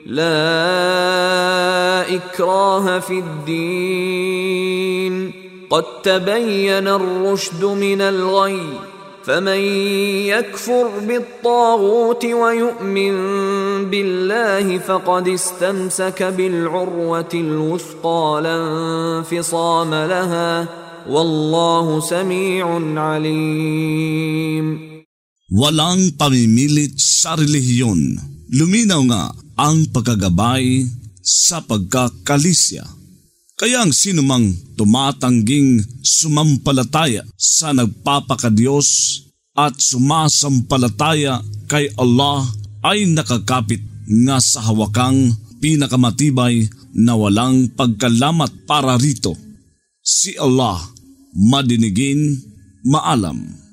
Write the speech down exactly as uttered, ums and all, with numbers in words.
لا إكراه في الدين قد تبين الرشد من الغي فمن يكفر بالطاغوت ويؤمن بالله فقد استمسك بالعروة الوثقى لا انفصام لها والله سميع عليم. Walang pamimilit sa relihiyon. Luminaw nga ang pagkagabay sa pagkakalisya. Kaya ang sinumang tumatangging sumampalataya sa nagpapakadiyos at sumasampalataya kay Allah ay nakakapit nga sa hawakang pinakamatibay na walang pagkalamat para rito. Si Allah madinigin, maalam.